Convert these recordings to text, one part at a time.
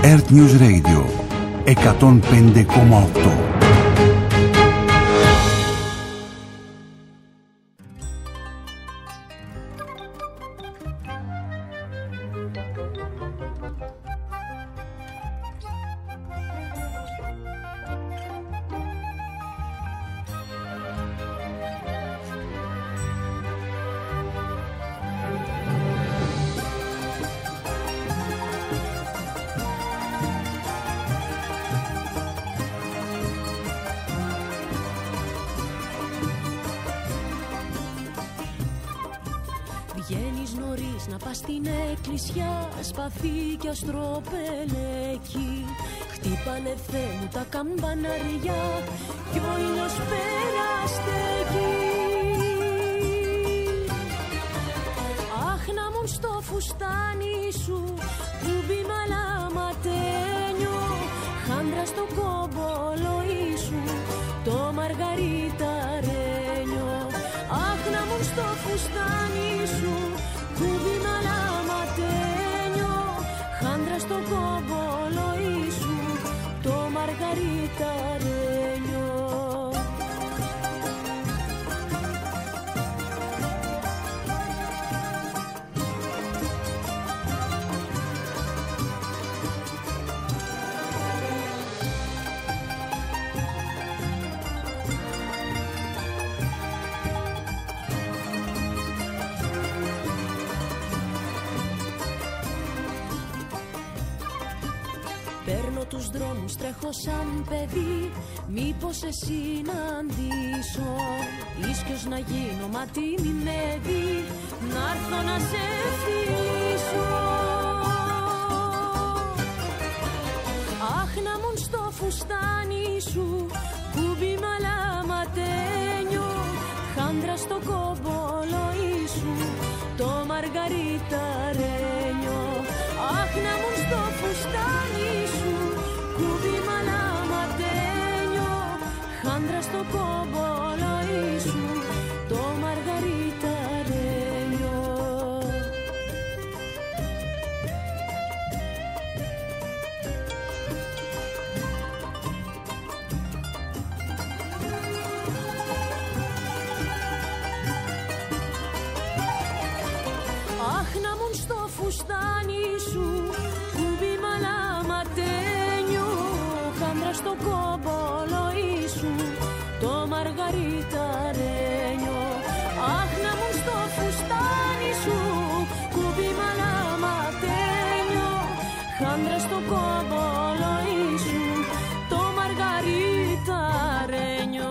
Earth News Radio 105,8. Βγαίνεις νωρίς να πας στην εκκλησιά, σπαθί κι αστροπελέκι. Χτύπανε Θεέ μου τα καμπαναριά κι ο ήλιος περαστέκει. Αχ να μουν στο φουστάνι σου, κούμπι μαλαματένιο, χάντρα στο κομπολοί σου, το μαργαριταρένιο. Αχ να μουν στο φουστάνι σου, κούμπι μαλαματένιο, χάντρα στο κομπολοί σου, το μαργαριταρένιο. Παίρνω τους δρόμους, τρέχω σαν παιδί, μήπως σε συναντήσω. Ίσκιος να γίνω, μα τι μη με δει, να'ρθω να σε φιλήσω. Αχ να μουν στο φουστάνι σου, κούμπι μαλαματένιο, χάντρα στο κομπολοί σου, το μαργαριταρένιο. Αχ να μουν στο φουστάνι σου, κούμπι μαλαματένιο, χάντρα στο κομπολοί σου, το μαργαριταρένιο. Αχ να μουν στο φουστάνι σου, κούμπι μαλαματένιο, χάντρα στο κομπολοί σου, το μαργαριταρένιο. Αχ να μουν στο φουστάνι σου, κούμπι μαλαματένιο, χάντρα στο κομπολοί σου, το μαργαριταρένιο.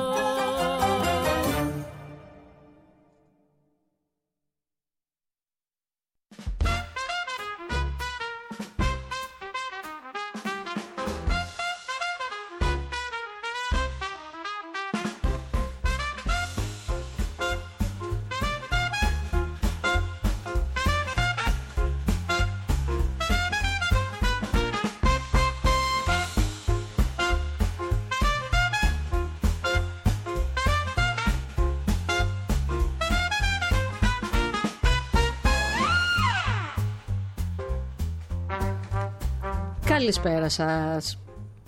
Καλησπέρα σας.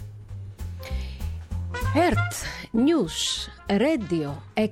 Earth News Radio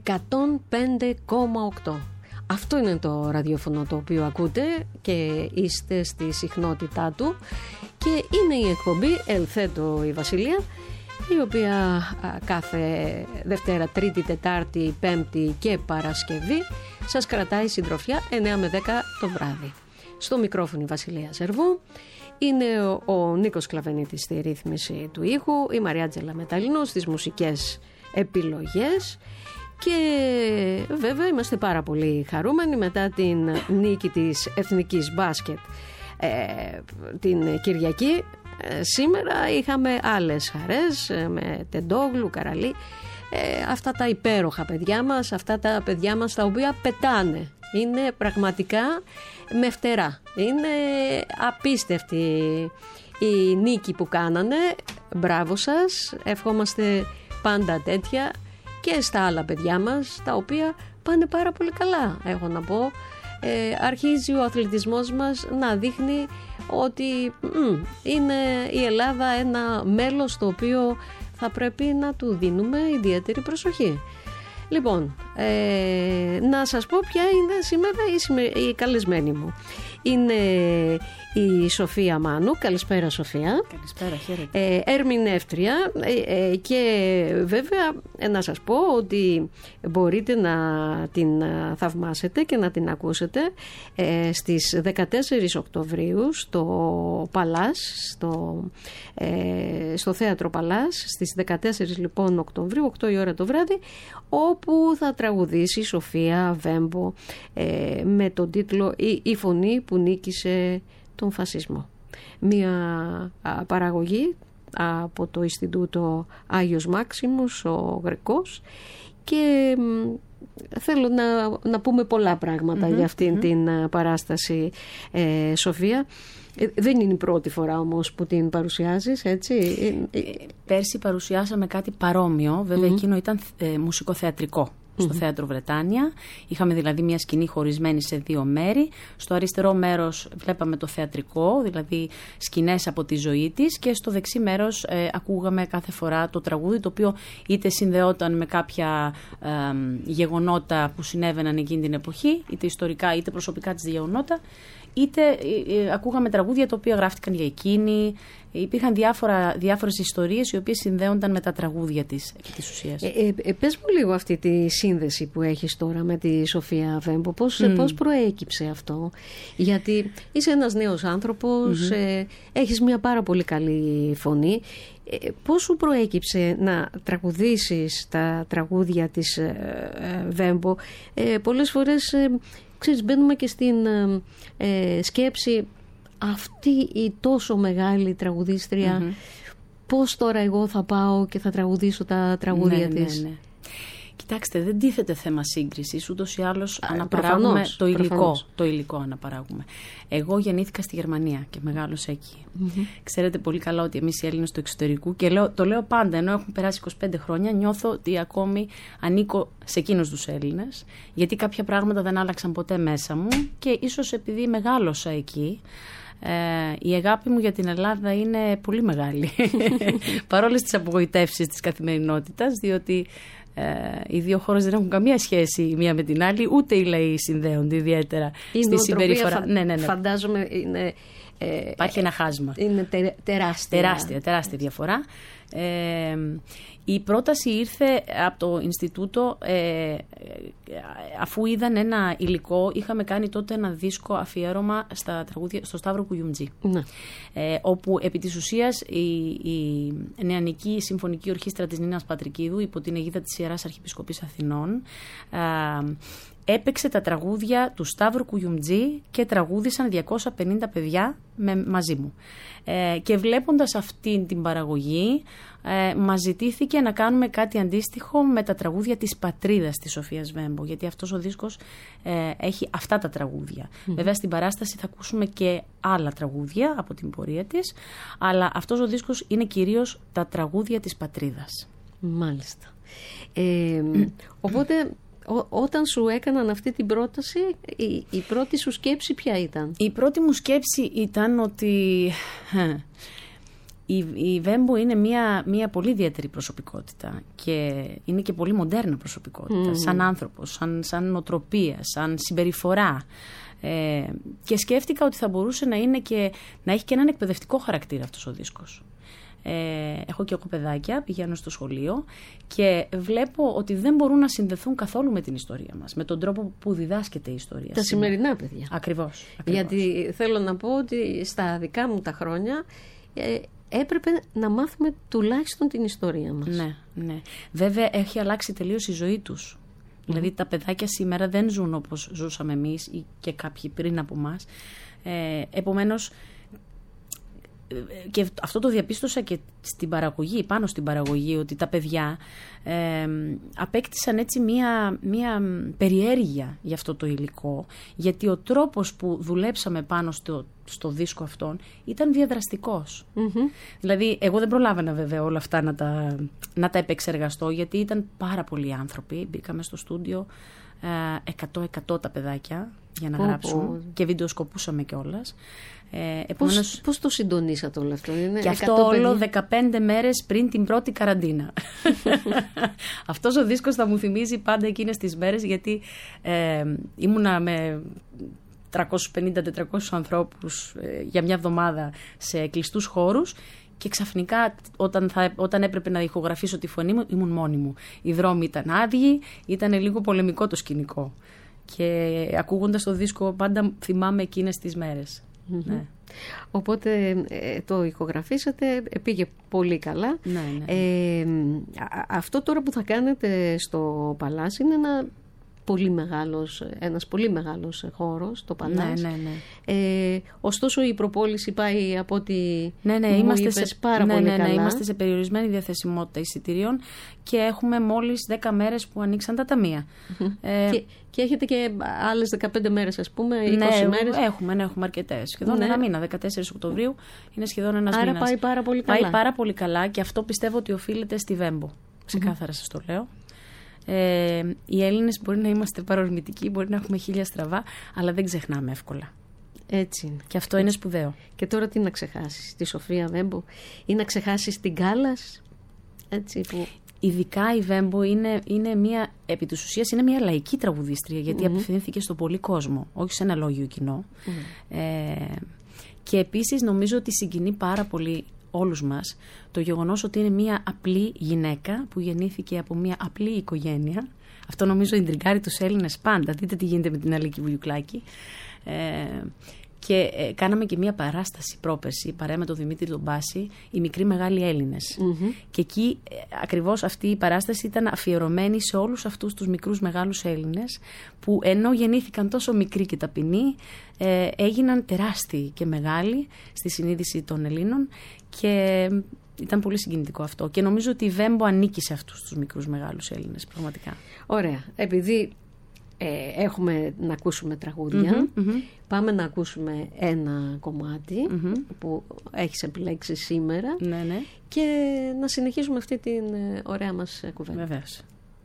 105,8. Αυτό είναι το ραδιόφωνο το οποίο ακούτε και είστε στη συχνότητά του, και είναι η εκπομπή Ελθέτω η Βασιλεία, η οποία κάθε Δευτέρα, Τρίτη, Τετάρτη, Πέμπτη και Παρασκευή σας κρατάει συντροφιά 9 με 10 το βράδυ. Στο μικρόφωνο η Βασιλεία Ζερβού. Είναι ο Νίκος Κλαβενίτης στη ρύθμιση του ήχου, η Μαριάτζελα Μεταλλινού στις μουσικές επιλογές, και βέβαια είμαστε πάρα πολύ χαρούμενοι μετά την νίκη της Εθνικής Μπάσκετ την Κυριακή. Σήμερα είχαμε άλλες χαρές με Τεντόγλου, Καραλή, αυτά τα υπέροχα παιδιά μας, αυτά τα παιδιά μας τα οποία πετάνε. Είναι πραγματικά με φτερά. Είναι απίστευτη η νίκη που κάνανε. Μπράβο σας. Ευχόμαστε πάντα τέτοια και στα άλλα παιδιά μας, τα οποία πάνε πάρα πολύ καλά, έχω να πω. Αρχίζει ο αθλητισμός μας να δείχνει ότι είναι η Ελλάδα ένα μέλος το οποίο θα πρέπει να του δίνουμε ιδιαίτερη προσοχή. Λοιπόν, να σας πω ποια είναι σήμερα η καλεσμένη μου. Είναι η Σοφία Μάνου. Καλησπέρα, Σοφία. Καλησπέρα, χαίρετε. Ερμηνεύτρια και βέβαια να σας πω ότι μπορείτε να την θαυμάσετε και να την ακούσετε στις 14 Οκτωβρίου στο Παλάς, στο Θέατρο Παλάς, στις 14 λοιπόν Οκτωβρίου, 8 η ώρα το βράδυ, όπου θα τραγουδήσει η Σοφία Βέμπο με τον τίτλο «Η φωνή που νίκησε τον φασισμό». Μια παραγωγή από το Ινστιτούτο Άγιος Μάξιμος, ο Γρεκός, και θέλω να πούμε πολλά πράγματα για αυτήν την παράσταση, Σοφία. Δεν είναι η πρώτη φορά όμως που την παρουσιάζεις, έτσι? Πέρσι παρουσιάσαμε κάτι παρόμοιο, βέβαια εκείνο ήταν μουσικοθεατρικό. Στο Θέατρο Βρετάνια. Είχαμε δηλαδή μια σκηνή χωρισμένη σε δύο μέρη. Στο αριστερό μέρος βλέπαμε το θεατρικό, δηλαδή σκηνές από τη ζωή της, και στο δεξί μέρος ακούγαμε κάθε φορά το τραγούδι, το οποίο είτε συνδεόταν με κάποια γεγονότα που συνέβαιναν εκείνη την εποχή, είτε ιστορικά είτε προσωπικά της γεγονότα, είτε ακούγαμε τραγούδια τα οποία γράφτηκαν για εκείνη. Υπήρχαν διάφορες ιστορίες οι οποίες συνδέονταν με τα τραγούδια της, επί της ουσίας. Πες μου λίγο αυτή τη σύνδεση που έχεις τώρα με τη Σοφία Βέμπο. Πώς προέκυψε αυτό? Γιατί είσαι ένας νέος άνθρωπος, έχεις μια πάρα πολύ καλή φωνή. Πώς σου προέκυψε να τραγουδήσεις τα τραγούδια της Βέμπο? Πολλές φορές μπαίνουμε και στην σκέψη, αυτή η τόσο μεγάλη τραγουδίστρια, πώς τώρα εγώ θα πάω και θα τραγουδήσω τα τραγούδια της? Ναι. Κοιτάξτε, δεν τίθεται θέμα σύγκρισης, ούτως ή άλλως αναπαράγουμε το υλικό αναπαράγουμε. Εγώ γεννήθηκα στη Γερμανία και μεγάλωσα εκεί. Ξέρετε πολύ καλά ότι εμείς οι Έλληνες του εξωτερικού, και το λέω πάντα, ενώ έχουν περάσει 25 χρόνια, νιώθω ότι ακόμη ανήκω σε εκείνους τους Έλληνες, γιατί κάποια πράγματα δεν άλλαξαν ποτέ μέσα μου, και ίσως επειδή μεγάλωσα εκεί, η αγάπη μου για την Ελλάδα είναι πολύ μεγάλη, παρόλες τις απογοητεύσεις της καθημερινότητας, διότι οι δύο χώρες δεν έχουν καμία σχέση η μία με την άλλη, ούτε οι λαοί συνδέονται ιδιαίτερα στη συμπεριφορά. Ναι. Φαντάζομαι είναι... Υπάρχει ένα χάσμα. Είναι τεράστια διαφορά. Η πρόταση ήρθε από το Ινστιτούτο αφού είδαν ένα υλικό. Είχαμε κάνει τότε ένα δίσκο αφιέρωμα στα τραγούδια, στο Σταύρο Κουγιουμτζή, όπου επί της ουσίας η Νεανική Συμφωνική Ορχήστρα της Νίνας Πατρικίδου, υπό την αιγίδα της Ιεράς Αρχιεπισκοπής Αθηνών, έπαιξε τα τραγούδια του Σταύρου Κουγιουμτζή και τραγούδισαν 250 παιδιά μαζί μου. Και βλέποντας αυτή την παραγωγή, μας ζητήθηκε να κάνουμε κάτι αντίστοιχο με τα τραγούδια της πατρίδας της Σοφίας Βέμπο, γιατί αυτός ο δίσκος έχει αυτά τα τραγούδια. Βέβαια στην παράσταση θα ακούσουμε και άλλα τραγούδια από την πορεία της, αλλά αυτός ο δίσκος είναι κυρίως τα τραγούδια της πατρίδας. Μάλιστα. Οπότε... Όταν σου έκαναν αυτή την πρόταση, η πρώτη σου σκέψη ποια ήταν? Η πρώτη μου σκέψη ήταν ότι η Βέμπο είναι μια πολύ ιδιαίτερη προσωπικότητα και είναι και πολύ μοντέρνα προσωπικότητα, σαν άνθρωπος, σαν νοοτροπία, σαν συμπεριφορά. Και σκέφτηκα ότι θα μπορούσε να έχει και έναν εκπαιδευτικό χαρακτήρα αυτός ο δίσκος. Έχω και εγώ παιδάκια, πηγαίνω στο σχολείο και βλέπω ότι δεν μπορούν να συνδεθούν καθόλου με την ιστορία μας, με τον τρόπο που διδάσκεται η ιστορία. Τα σημερινά παιδιά. Ακριβώς. Γιατί θέλω να πω ότι στα δικά μου τα χρόνια έπρεπε να μάθουμε τουλάχιστον την ιστορία μας. Ναι. Βέβαια έχει αλλάξει τελείως η ζωή τους. Δηλαδή τα παιδάκια σήμερα δεν ζουν όπως ζούσαμε εμείς ή και κάποιοι πριν από εμάς. Επομένως, και αυτό το διαπίστωσα και στην παραγωγή, πάνω στην παραγωγή, ότι τα παιδιά απέκτησαν έτσι μία περιέργεια για αυτό το υλικό, γιατί ο τρόπος που δουλέψαμε πάνω στο δίσκο αυτόν ήταν διαδραστικός. Δηλαδή εγώ δεν προλάβαινα βέβαια όλα αυτά να τα επεξεργαστώ, γιατί ήταν πάρα πολλοί άνθρωποι. Μπήκαμε στο στούντιο 100 τα παιδάκια για να γράψουν και βιντεοσκοπούσαμε κιόλας. Πώς το συντονίσατε όλο αυτό? Και αυτό όλο 15 μέρες πριν την πρώτη καραντίνα. Αυτός ο δίσκος θα μου θυμίζει πάντα εκείνες τις μέρες, γιατί ήμουνα με 350-400 ανθρώπους για μια εβδομάδα σε κλειστούς χώρους και ξαφνικά όταν έπρεπε να ηχογραφήσω τη φωνή μου ήμουν μόνη μου. Οι δρόμοι ήταν άδειοι, ήταν λίγο πολεμικό το σκηνικό και ακούγοντας το δίσκο πάντα θυμάμαι εκείνες τις μέρες. Ναι. Οπότε το ηχογραφήσατε, πήγε πολύ καλά. Ναι. Αυτό τώρα που θα κάνετε στο Παλάς είναι ένας πολύ μεγάλος χώρος, το Παλάς. Ναι. Ωστόσο η προπόληση πάει από ό,τι είμαστε πάρα πολύ καλά. Είμαστε σε περιορισμένη διαθεσιμότητα εισιτηρίων και έχουμε μόλις 10 μέρες που ανοίξαν τα ταμεία. Και έχετε και άλλες 15 μέρες, ας πούμε, 20 μέρες. Έχουμε αρκετές. Σχεδόν ένα μήνα, 14 Οκτωβρίου είναι σχεδόν ένας μήνας. Άρα πάει πάρα πολύ καλά. Πάει πάρα πολύ καλά και αυτό πιστεύω ότι οφείλεται στη Βέμπο. Ξεκάθαρα σας το λέω. Οι Έλληνες μπορεί να είμαστε παρορμητικοί, μπορεί να έχουμε 1000 στραβά, αλλά δεν ξεχνάμε εύκολα. Έτσι είναι. Και αυτό είναι σπουδαίο. Και τώρα τι να ξεχάσεις? Τη Σοφία Βέμπο ή να ξεχάσεις την Κάλλας? Έτσι που... Ειδικά η Βέμπο είναι μια, επί της ουσίας είναι μια λαϊκή τραγουδίστρια, γιατί απευθύνθηκε στο πολύ κόσμο, όχι σε ένα λόγιο κοινό. Και επίσης νομίζω ότι συγκινεί πάρα πολύ όλους μας το γεγονός ότι είναι μια απλή γυναίκα που γεννήθηκε από μια απλή οικογένεια. Αυτό νομίζω ιντριγκάρει τους Έλληνες πάντα. Δείτε τι γίνεται με την Αλίκη Βουγιουκλάκη. Και κάναμε και μια παράσταση πρόπερση παρέα με τον Δημήτρη τον Μπάση, οι μικροί μεγάλοι Έλληνες. Και εκεί ακριβώς αυτή η παράσταση ήταν αφιερωμένη σε όλους αυτούς τους μικρούς μεγάλους Έλληνες που ενώ γεννήθηκαν τόσο μικροί και ταπεινοί, έγιναν τεράστιοι και μεγάλοι στη συνείδηση των Ελλήνων και ήταν πολύ συγκινητικό αυτό. Και νομίζω ότι η Βέμπο ανήκει σε αυτούς τους μικρούς μεγάλους Έλληνες, πραγματικά. Ωραία. Επειδή έχουμε να ακούσουμε τραγούδια, πάμε να ακούσουμε ένα κομμάτι που έχεις επιλέξει σήμερα και να συνεχίσουμε αυτή την ωραία μας κουβέντα. Βεβαίως.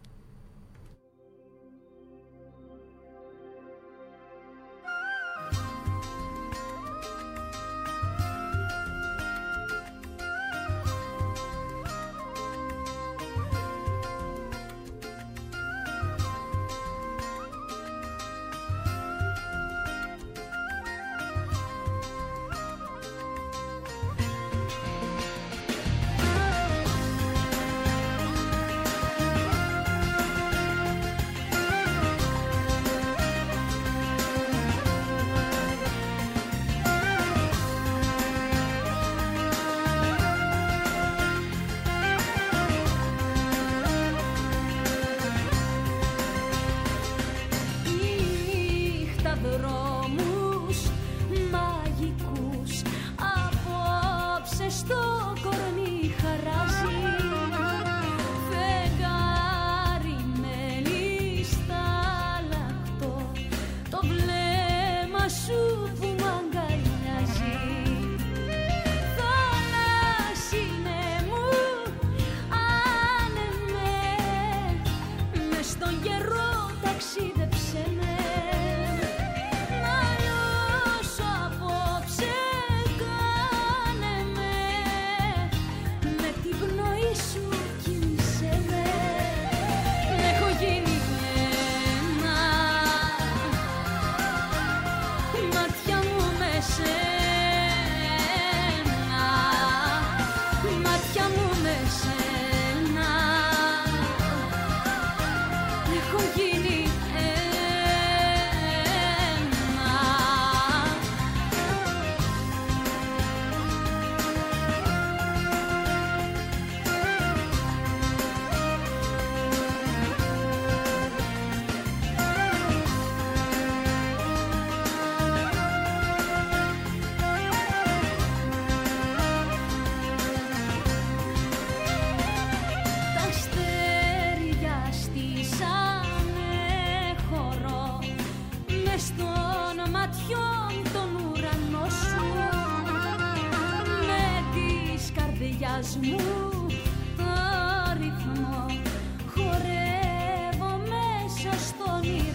μου το ρυθμό χορεύω μέσα στον ήλιο.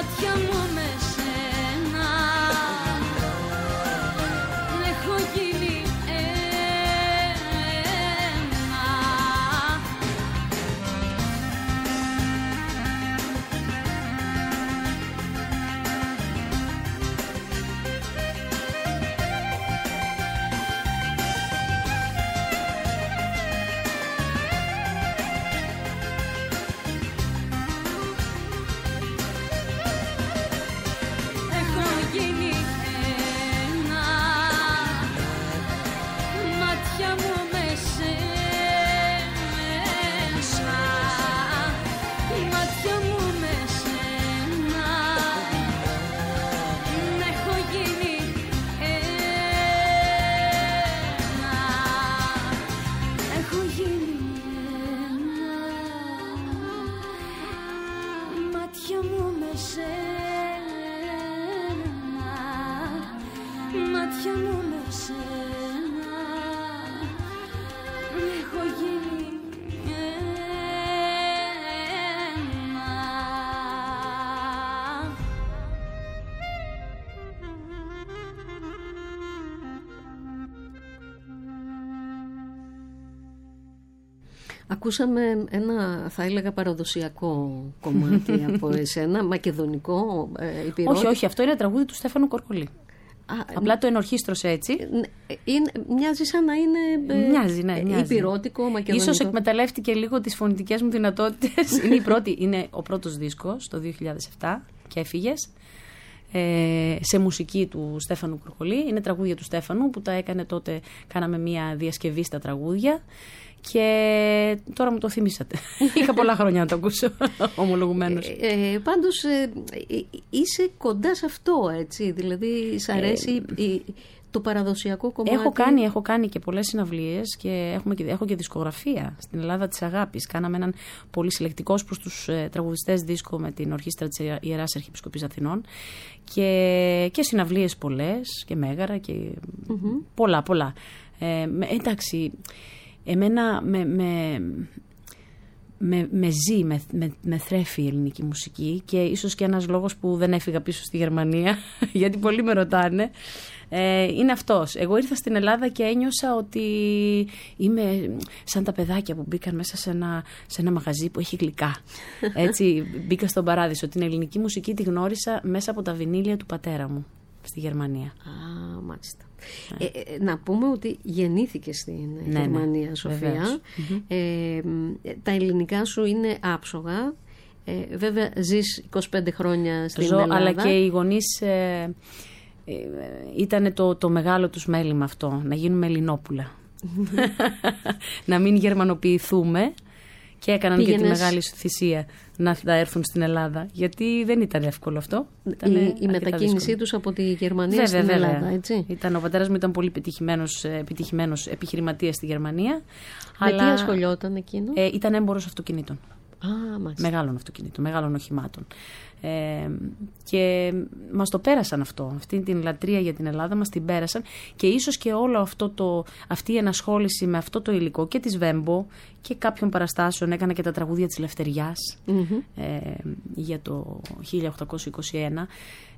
μάτια μου με σένα έχω γίνει Ακούσαμε ένα, θα έλεγα, παραδοσιακό κομμάτι από εσένα, μακεδονικό, υπηρώτικο. Όχι, αυτό είναι τραγούδι του Στέφανου Κορκολή. Απλά το ενορχίστρωσε έτσι. Μοιάζει σαν να είναι μοιάζει. υπηρώτικο, μακεδονικό. Ίσως εκμεταλλεύτηκε λίγο τις φωνητικές μου δυνατότητες. Είναι ο πρώτος δίσκος το 2007 και έφυγες. Σε μουσική του Στέφανου Κορκολή. Είναι τραγούδια του Στέφανου που τα έκανε τότε. Κάναμε μια διασκευή στα τραγούδια. Και τώρα μου το θυμήσατε. Είχα πολλά χρόνια να το ακούσω, ομολογουμένως. Πάντως είσαι κοντά σε αυτό, έτσι. Δηλαδή, σ' αρέσει το παραδοσιακό κομμάτι. Έχω κάνει και πολλές συναυλίες και έχω και δισκογραφία στην Ελλάδα της Αγάπης. Κάναμε έναν πολύ συλλεκτικό προς τους τραγουδιστές δίσκο με την Ορχήστρα της Ιεράς Αρχιεπισκοπής Αθηνών και συναυλίες πολλές και μέγαρα και πολλά. Εντάξει, εμένα με θρέφει η ελληνική μουσική και ίσως και ένας λόγος που δεν έφυγα πίσω στη Γερμανία, γιατί πολλοί με ρωτάνε, είναι αυτός. Εγώ ήρθα στην Ελλάδα και ένιωσα ότι είμαι σαν τα παιδάκια που μπήκαν μέσα σε ένα μαγαζί που έχει γλυκά. Έτσι, μπήκα στον παράδεισο. Την ελληνική μουσική τη γνώρισα μέσα από τα βινίλια του πατέρα μου στη Γερμανία. Μάλιστα. Να πούμε ότι γεννήθηκε στην Γερμανία, Σοφία. Τα ελληνικά σου είναι άψογα. Βέβαια ζεις 25 χρόνια στην Ελλάδα. Αλλά και οι γονείς ήταν το μεγάλο τους μέλημα αυτό, να γίνουμε Ελληνόπουλα. Να μην γερμανοποιηθούμε. Και έκαναν και τη μεγάλη θυσία να έρθουν στην Ελλάδα. Γιατί δεν ήταν εύκολο αυτό. Η μετακίνησή τους από τη Γερμανία στην Ελλάδα, έτσι. Ο πατέρας μου ήταν πολύ επιτυχημένος επιχειρηματίας στη Γερμανία. Με τι ασχολιόταν εκείνο? Ήταν έμπορος αυτοκινήτων. Μεγάλων αυτοκινήτων, μεγάλων οχημάτων. Και μας το πέρασαν αυτό. Αυτή την λατρεία για την Ελλάδα μας την πέρασαν. Και ίσως και όλο αυτή η ενασχόληση με αυτό το υλικό και της Βέμπο και κάποιων παραστάσεων, έκανα και τα τραγούδια της Λευτεριάς για το 1821.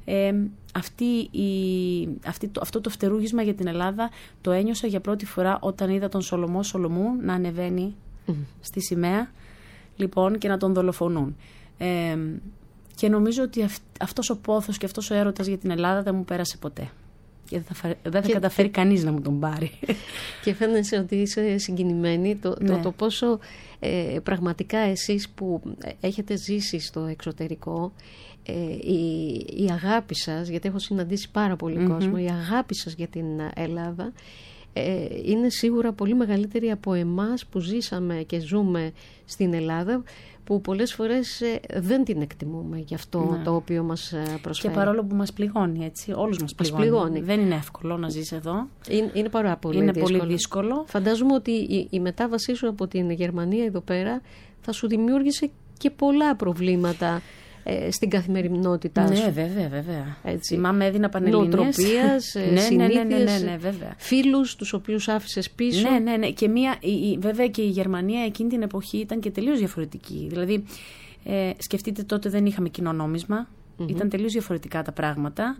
Αυτό το φτερούγισμα για την Ελλάδα το ένιωσα για πρώτη φορά όταν είδα τον Σολομό Σολομού να ανεβαίνει στη σημαία, λοιπόν, και να τον δολοφονούν. Και νομίζω ότι αυτός ο πόθος και αυτός ο έρωτας για την Ελλάδα δεν μου πέρασε ποτέ. Και δεν θα καταφέρει κανείς να μου τον πάρει. Και φαίνεσαι ότι είσαι συγκινημένη το πόσο πραγματικά εσείς που έχετε ζήσει στο εξωτερικό, η αγάπη σας, γιατί έχω συναντήσει πάρα πολύ κόσμο, η αγάπη σας για την Ελλάδα είναι σίγουρα πολύ μεγαλύτερη από εμάς που ζήσαμε και ζούμε στην Ελλάδα, που πολλές φορές δεν την εκτιμούμε για αυτό το οποίο μας προσφέρει. Και παρόλο που μας πληγώνει, έτσι, όλους μας πληγώνει. Δεν είναι εύκολο να ζεις εδώ. Είναι πάρα πολύ δύσκολο. Φαντάζομαι ότι η μετάβασή σου από την Γερμανία εδώ πέρα θα σου δημιούργησε και πολλά προβλήματα στην καθημερινότητά σου. Ναι, βέβαια. Έτσι. Η μάμα έδινα πανελληνίες. Νοοτροπίας, συνήθειες, βέβαια. Φίλους τους οποίους άφησες πίσω. Ναι. Και βέβαια και η Γερμανία εκείνη την εποχή ήταν και τελείως διαφορετική. Δηλαδή, σκεφτείτε, τότε δεν είχαμε κοινό νόμισμα. Ήταν τελείως διαφορετικά τα πράγματα.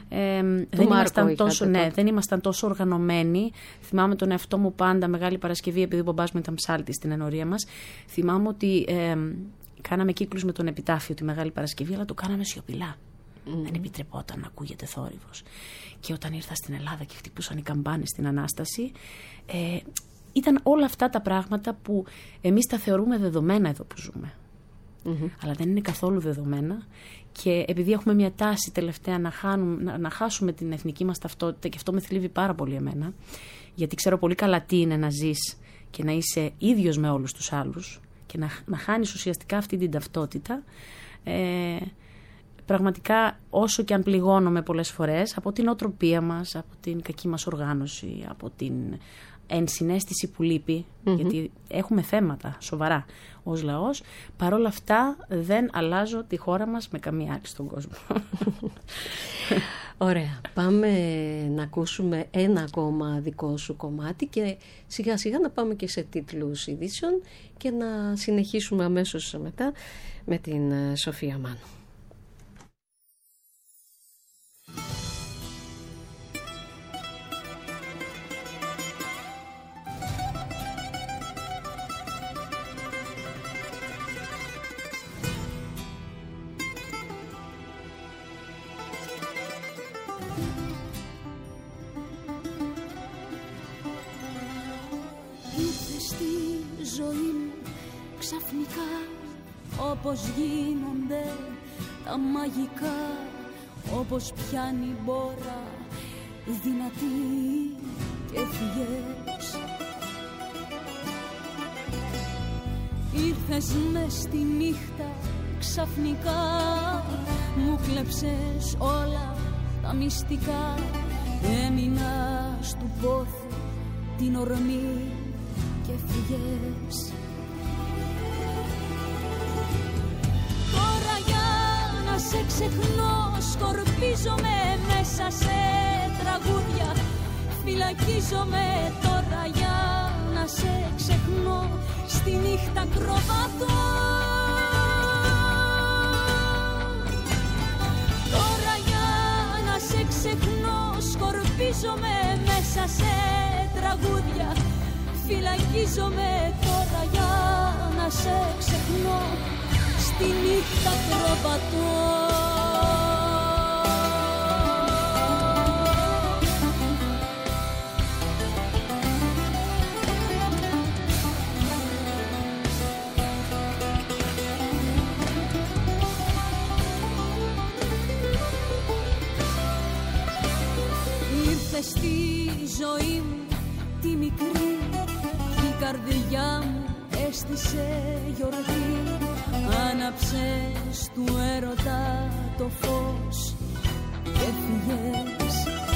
Δεν ήμασταν τόσο οργανωμένοι. Θυμάμαι τον εαυτό μου πάντα Μεγάλη Παρασκευή, επειδή ο μπαμπάς μου ήταν ψάλτης στην ενορία μας. Θυμάμαι ότι κάναμε κύκλους με τον επιτάφιο τη Μεγάλη Παρασκευή, αλλά το κάναμε σιωπηλά. Δεν επιτρεπόταν να ακούγεται θόρυβος. Και όταν ήρθα στην Ελλάδα και χτυπούσαν οι καμπάνες στην Ανάσταση, ήταν όλα αυτά τα πράγματα που εμείς τα θεωρούμε δεδομένα εδώ που ζούμε. Αλλά δεν είναι καθόλου δεδομένα, και επειδή έχουμε μια τάση τελευταία να χάσουμε την εθνική μας ταυτότητα, και αυτό με θλίβει πάρα πολύ εμένα, γιατί ξέρω πολύ καλά τι είναι να ζεις και να είσαι ίδιος με όλους τους άλλους και να χάνεις ουσιαστικά αυτή την ταυτότητα. Πραγματικά, όσο και αν πληγώνομαι πολλές φορές από την οτροπία μας, από την κακή μας οργάνωση, από την ενσυναίσθηση που λείπει, γιατί έχουμε θέματα σοβαρά ως λαός, παρόλα αυτά δεν αλλάζω τη χώρα μας με καμία άλλη στον κόσμο. Ωραία. Πάμε να ακούσουμε ένα ακόμα δικό σου κομμάτι και σιγά σιγά να πάμε και σε τίτλους ειδήσεων και να συνεχίσουμε αμέσως μετά με την Σοφία Μάνου. Ξαφνικά, όπως γίνονται τα μαγικά, όπως πιάνει μπόρα δυνατή και φυγές. Ήρθες μες στη νύχτα ξαφνικά, μου κλέψες όλα τα μυστικά. Έμεινα στου πόθου την ορμή και φυγές. Σε ξεχνώ, σκορπίζομαι μέσα σε τραγούδια. Φυλακίζομαι τώρα για να σε ξεχνώ. Στη νύχτα κροβατώ. Τώρα για να σε ξεχνώ, σκορπίζομαι μέσα σε τραγούδια. Φυλακίζομαι τώρα για να σε ξεχνώ. Στη νύχτα κροβατώ. Ήρθες στη ζωή μου τη μικρή, η καρδιά μου έστησε γιορτή. Άναψες του έρωτα το φως και φύγες.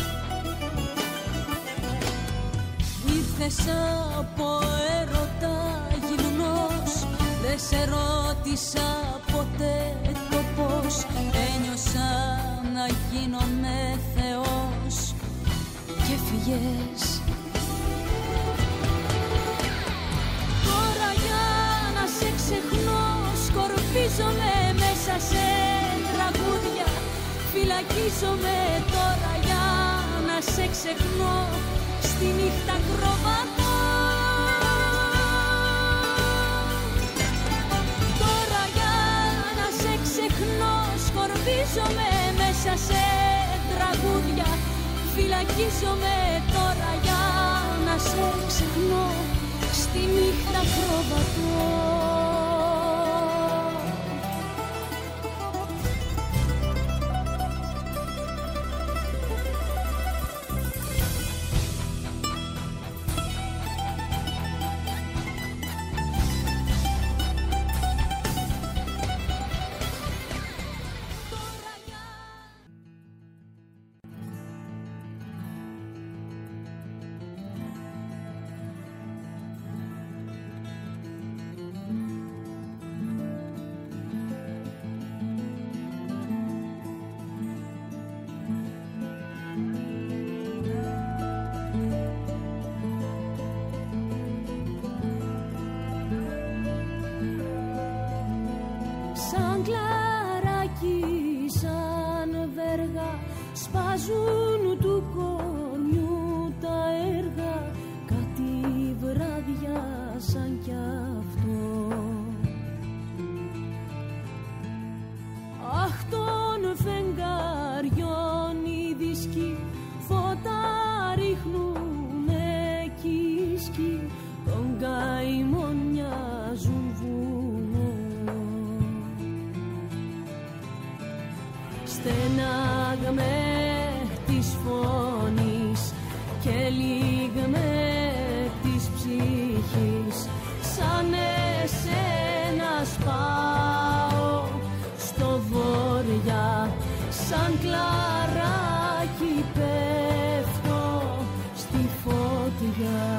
Ήρθες από έρωτα γυμνός, δεν σε ρώτησα ποτέ το πώς. Ένιωσα να γίνομαι Θεός και φύγες. Τώρα για να σε ξεχνώ, σκορπίζομαι μέσα σε τραγούδια. Φυλακίζομαι τώρα για να σε ξεχνώ. Στη νύχτα κροβατώ. Τώρα για να σε ξεχνώ, σκορπίζομαι μέσα σε τραγούδια. Φυλακίζομαι τώρα για να σε ξεχνώ. Στη νύχτα κροβατώ. Σπάζουν του κορμιού τα έργα, κάτι βράδια σαν κι αυτό. Αχ, των φεγγαριών οι δίσκοι φώτα ρίχνουνε κι οι σκοι των καημών μοιάζουν βουνό. Στενάγμε της φωνής και λίγμε της ψυχής, σαν εσένα σπάω στο βόρεια, σαν κλαράκι πέφτω στη φωτιά.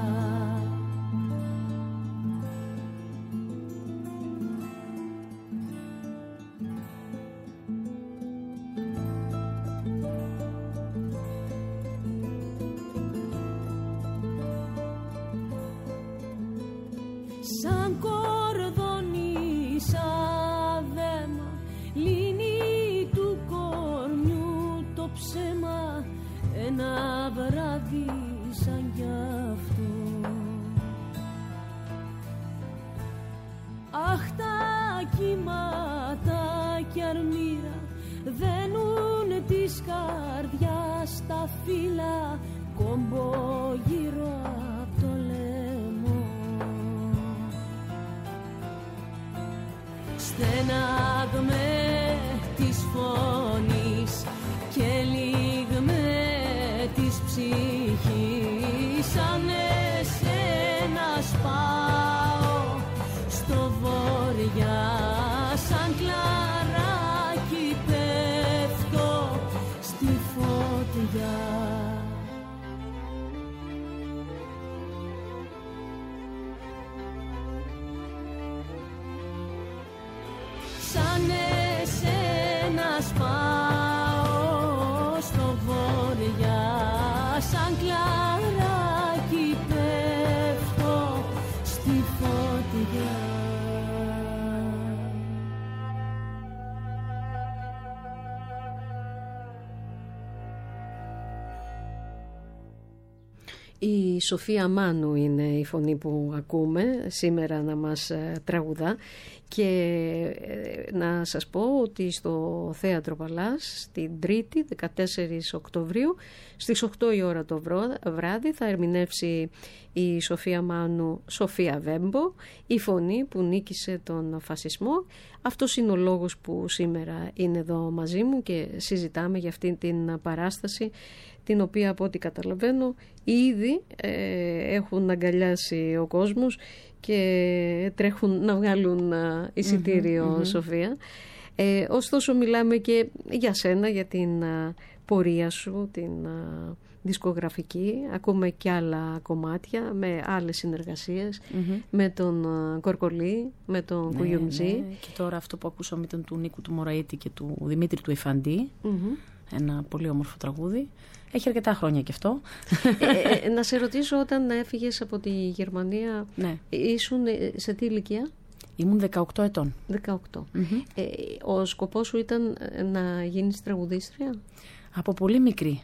Σαν κορδόνι, σαν δέμα, λύνει του κορμιού το ψέμα, ένα βράδυ σαν κι αυτό. Αχ, τα κύματα κι αρμύρα δένουν της καρδιάς τα φύλλα, κόμπο γύρω απ' το λαιμό. Στενάγμε της φωνής και λίγμε της ψυχής, σαν εσένα σπάω στο βόρεια, σαν κλαράκι πέφτω στη φωτιά. Σαν εσένα σπάω στο βόρεια, σαν κλαράκι πέφτω στη φωτιά. Η Σοφία Μάνου είναι η φωνή που ακούμε σήμερα να μας τραγουδά, και να σας πω ότι στο Θέατρο Παλάς την 3η 14 Οκτωβρίου στις 8 η ώρα το βράδυ θα ερμηνεύσει η Σοφία Μάνου Σοφία Βέμπο, η φωνή που νίκησε τον φασισμό. Αυτός είναι ο λόγος που σήμερα είναι εδώ μαζί μου και συζητάμε για αυτήν την παράσταση, την οποία από ό,τι καταλαβαίνω ήδη έχουν αγκαλιάσει ο κόσμος και τρέχουν να βγάλουν εισιτήριο, Σοφία. Ωστόσο μιλάμε και για σένα, για την πορεία σου, την δισκογραφική. Ακούμε και άλλα κομμάτια με άλλες συνεργασίες, με τον Κορκολί, με τον Κουγιουμτζή. Ναι. Και τώρα αυτό που ακούσαμε ήταν του Νίκου του Μωραήτη και του Δημήτρη του Ιφαντή. Ένα πολύ όμορφο τραγούδι. Έχει αρκετά χρόνια και αυτό. Να σε ρωτήσω, όταν έφυγες από τη Γερμανία, ήσουν σε τι ηλικία? Ήμουν 18 ετών. 18. Ο σκοπός σου ήταν να γίνεις τραγουδίστρια? Από πολύ μικρή.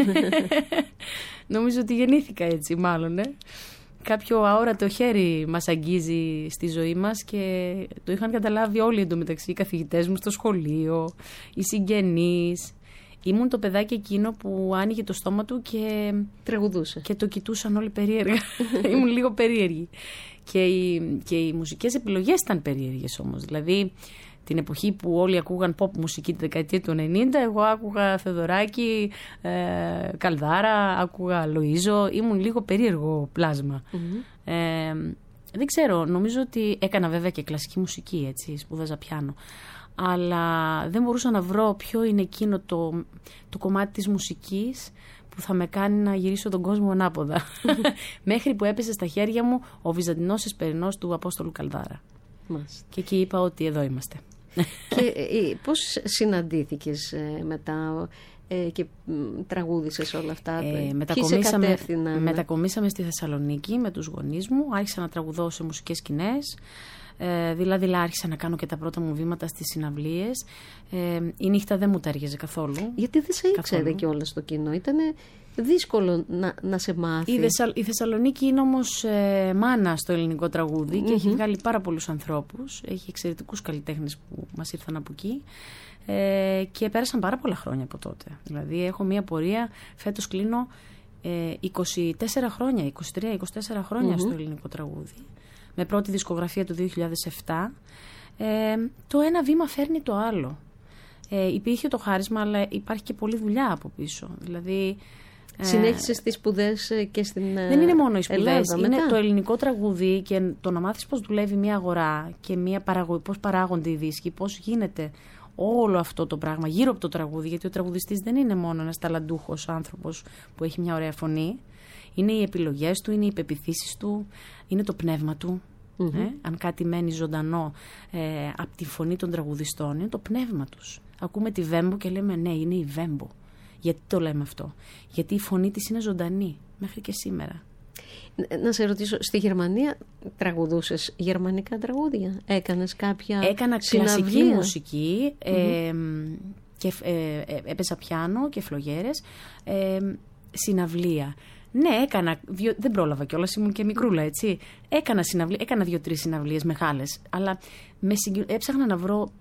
Νομίζω ότι γεννήθηκα έτσι μάλλον. Κάποιο αόρατο χέρι μας αγγίζει στη ζωή μας και το είχαν καταλάβει όλοι εντωμεταξύ, οι καθηγητές μου στο σχολείο, οι συγγενείς. Ήμουν το παιδάκι εκείνο που άνοιγε το στόμα του και τραγουδούσε. Και το κοιτούσαν όλοι περίεργα. Ήμουν λίγο περίεργη. Και οι μουσικές επιλογές ήταν περίεργες όμως. Δηλαδή, την εποχή που όλοι ακούγαν pop μουσική τη δεκαετία του 90, εγώ άκουγα Θεοδωράκη, Καλδάρα, άκουγα Λοΐζο. Ήμουν λίγο περίεργο πλάσμα. Δεν ξέρω, νομίζω ότι έκανα βέβαια και κλασική μουσική, έτσι, σπούδαζα πιάνο. Αλλά δεν μπορούσα να βρω ποιο είναι εκείνο το κομμάτι της μουσικής που θα με κάνει να γυρίσω τον κόσμο ανάποδα. Μέχρι που έπεσε στα χέρια μου ο Βυζαντινός Εσπερινός του Απόστολου Καλδάρα. Και εκεί είπα ότι εδώ είμαστε. Και πώς συναντήθηκες μετά και τραγούδησες όλα αυτά? Μετακομίσαμε στη Θεσσαλονίκη με τους γονείς μου. Άρχισα να τραγουδώ σε μουσικές σκηνές. Δηλαδή άρχισα να κάνω και τα πρώτα μου βήματα στις συναυλίες. Η νύχτα δεν μου τέριαζε καθόλου. Γιατί δεν σε ήξερε κιόλας στο κοινό, ήταν δύσκολο να σε μάθει. Η Θεσσαλονίκη είναι όμως μάνα στο ελληνικό τραγούδι και έχει βγάλει πάρα πολλούς ανθρώπους. Έχει εξαιρετικούς καλλιτέχνες που μας ήρθαν από εκεί. Και πέρασαν πάρα πολλά χρόνια από τότε. Δηλαδή έχω μία πορεία, φέτος κλείνω 24 χρόνια, 23-24 χρόνια στο ελληνικό τραγούδι. Με πρώτη δισκογραφία το 2007. Το ένα βήμα φέρνει το άλλο. Υπήρχε το χάρισμα, αλλά υπάρχει και πολλή δουλειά από πίσω. Δηλαδή, συνέχισες τις σπουδές και στην Ελλάδα. Δεν είναι μόνο οι σπουδές, είναι το ελληνικό τραγούδι και το να μάθεις πώς δουλεύει μια αγορά και πώς παράγονται οι δίσκοι, πώς γίνεται όλο αυτό το πράγμα γύρω από το τραγούδι, γιατί ο τραγουδιστής δεν είναι μόνο ένας ταλαντούχος άνθρωπος που έχει μια ωραία φωνή. Είναι οι επιλογές του, είναι οι πεποιθήσεις του, είναι το πνεύμα του. Αν κάτι μένει ζωντανό από τη φωνή των τραγουδιστών, είναι το πνεύμα τους. Ακούμε τη Βέμπο και λέμε ναι, είναι η Βέμπο. Γιατί το λέμε αυτό? Γιατί η φωνή της είναι ζωντανή μέχρι και σήμερα. Να σε ρωτήσω, στη Γερμανία τραγουδούσες γερμανικά τραγούδια? Έκανες κάποια συναυλία? Κλασική μουσική, και έπαιζα πιάνο και φλογέρες, συναυλία. Ναι, έκανα, δεν πρόλαβα κιόλας, ήμουν και μικρούλα, έτσι. Έκανα 2-3 συναυλίες μεγάλες, αλλά έψαχνα να βρω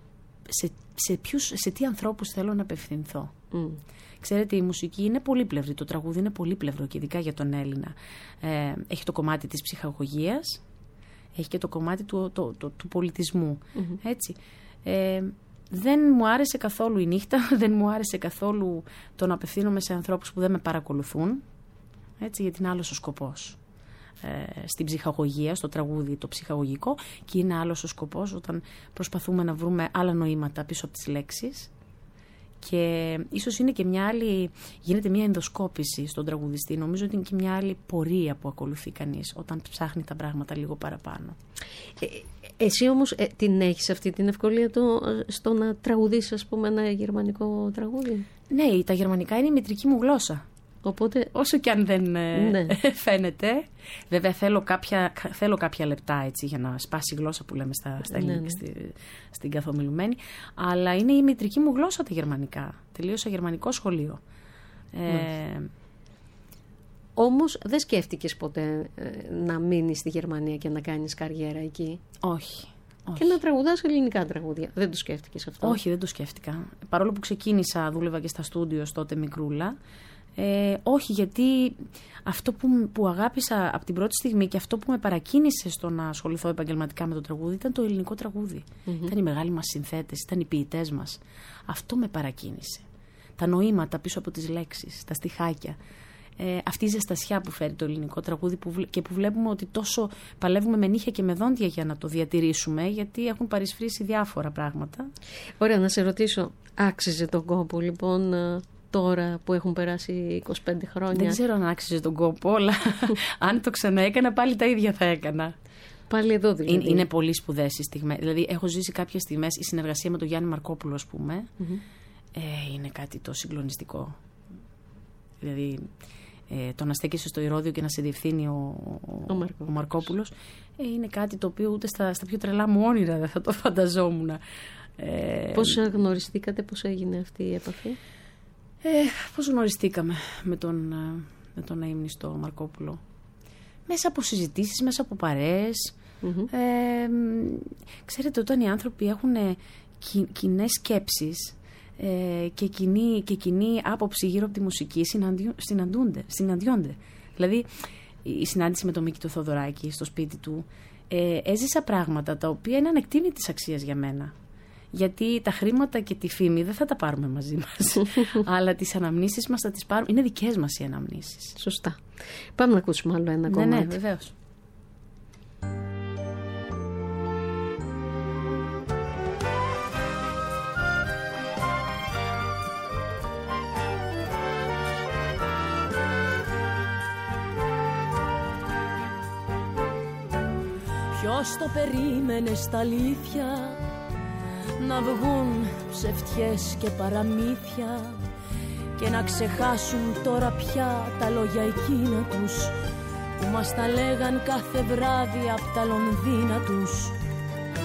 σε τι ανθρώπους θέλω να απευθυνθώ. Ξέρετε, η μουσική είναι πολύπλευρη, το τραγούδι είναι πολύπλευρο και ειδικά για τον Έλληνα. Έχει το κομμάτι της ψυχαγωγίας, έχει και το κομμάτι του πολιτισμού, έτσι. Δεν μου άρεσε καθόλου η νύχτα, δεν μου άρεσε καθόλου το να απευθύνομαι σε ανθρώπους που δεν με παρακολουθούν, έτσι, γιατί είναι άλλος ο σκοπός. Στην ψυχαγωγία, στο τραγούδι το ψυχαγωγικό, και είναι άλλος ο σκοπός όταν προσπαθούμε να βρούμε άλλα νοήματα πίσω από τις λέξεις. Και ίσως είναι και γίνεται μια ενδοσκόπηση στον τραγουδιστή. Νομίζω ότι είναι και μια άλλη πορεία που ακολουθεί κανείς όταν ψάχνει τα πράγματα λίγο παραπάνω. Εσύ όμως την έχεις αυτή την ευκολία στο να τραγουδήσεις, ας πούμε, ένα γερμανικό τραγούδι? Ναι, τα γερμανικά είναι η μητρική μου γλώσσα. Οπότε, όσο και αν δεν φαίνεται, βέβαια θέλω κάποια λεπτά, έτσι, για να σπάσει η γλώσσα που λέμε στα ελληνικά, στην καθομιλουμένη, αλλά είναι η μητρική μου γλώσσα τα γερμανικά. Τελείωσα γερμανικό σχολείο. Όμως δεν σκέφτηκες ποτέ να μείνεις στη Γερμανία και να κάνεις καριέρα εκεί? Όχι. Και να τραγουδάς ελληνικά τραγούδια? Δεν το σκέφτηκες αυτό? Όχι, δεν το σκέφτηκα. Παρόλο που ξεκίνησα, δούλευα και στα στούντιο τότε μικρούλα. Όχι, γιατί αυτό που αγάπησα από την πρώτη στιγμή και αυτό που με παρακίνησε στο να ασχοληθώ επαγγελματικά με το τραγούδι ήταν το ελληνικό τραγούδι. Ήταν οι μεγάλοι μας συνθέτες, ήταν οι ποιητές μας. Αυτό με παρακίνησε. Τα νοήματα πίσω από τις λέξεις, τα στιχάκια. Αυτή η ζεστασιά που φέρει το ελληνικό τραγούδι και που βλέπουμε ότι τόσο παλεύουμε με νύχια και με δόντια για να το διατηρήσουμε, γιατί έχουν παρισφρήσει διάφορα πράγματα. Ωραία, να σε ρωτήσω, άξιζε τον κόπο λοιπόν τώρα που έχουν περάσει 25 χρόνια? Δεν ξέρω αν άξιζε τον κόπο, αλλά αν το ξαναέκανα πάλι τα ίδια θα έκανα. Πάλι εδώ δηλαδή. Είναι πολύ σπουδαίες οι στιγμές. Δηλαδή έχω ζήσει κάποιες στιγμές, η συνεργασία με τον Γιάννη Μαρκόπουλο, ας πούμε, είναι κάτι το συγκλονιστικό. Δηλαδή το να στέκεσαι στο Ηρώδειο και να σε διευθύνει ο Μαρκόπουλος είναι κάτι το οποίο ούτε στα πιο τρελά μου όνειρα δεν θα το φανταζόμουν. Πώς γνωριστήκατε, πώς έγινε αυτή η επαφή? Πώς γνωριστήκαμε με τον αείμνηστο Μαρκόπουλο? Μέσα από συζητήσεις, μέσα από παρέες. Ξέρετε, όταν οι άνθρωποι έχουν κοινές σκέψεις και κοινή άποψη γύρω από τη μουσική, συναντιόνται. Δηλαδή, η συνάντηση με τον Μίκη το Θοδωράκη στο σπίτι του, έζησα πράγματα τα οποία είναι ανεκτήμητης αξίας για μένα. Γιατί τα χρήματα και τη φήμη δεν θα τα πάρουμε μαζί μας. Αλλά τις αναμνήσεις μας θα τις πάρουμε. Είναι δικές μας οι αναμνήσεις. Σωστά. Πάμε να ακούσουμε άλλο ένα κομμάτι. Ναι, βεβαίως. Ποιος το περίμενε στα αλήθεια να βγουν ψευτιές και παραμύθια και να ξεχάσουν τώρα πια τα λόγια εκείνα τους που μας τα λέγαν κάθε βράδυ απ' τα Λονδίνα τους.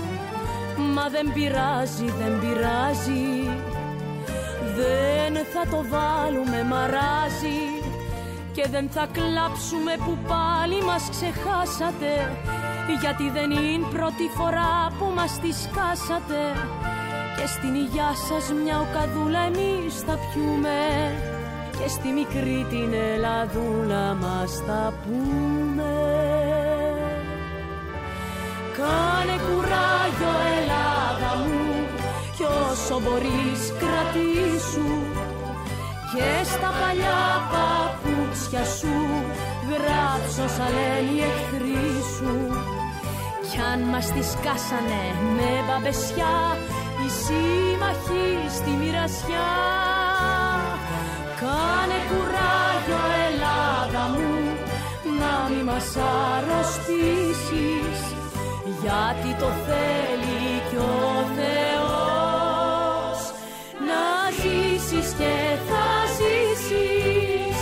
Μα δεν πειράζει, δεν πειράζει, δεν θα το βάλουμε μαράζι και δεν θα κλάψουμε που πάλι μας ξεχάσατε, γιατί δεν είναι πρώτη φορά που μας τη σκάσατε και στην υγειά σας μια οκαδούλα εμείς θα πιούμε και στη μικρή την Ελλαδούλα μας θα πούμε. Κάνε κουράγιο Ελλάδα μου κι όσο μπορείς κρατήσου και στα παλιά παπούτσια σου γράψω όσα λένε οι εχθροί σου. Κι αν μας τη σκάσανε με μπαμπεσιά οι σύμμαχοι στη μοιρασιά, κάνε κουράγιο Ελλάδα μου να μη μας αρρωστήσεις, γιατί το θέλει κι ο Θεός να ζήσεις και θα ζήσεις.